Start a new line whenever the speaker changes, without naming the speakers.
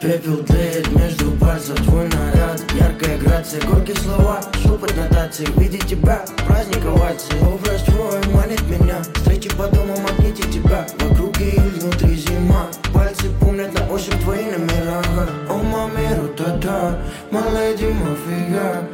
Пепел тлеет между пальцев, твой наряд, яркая грация, горькие слова, шепот нотации. Видеть тебя, праздник оваций. Образ твой манит меня, встречи по дому, магните тебя. Вокруг и внутри зима, пальцы помнят на ощупь твои номера. О, мамиру, та-та, my lady, my figure.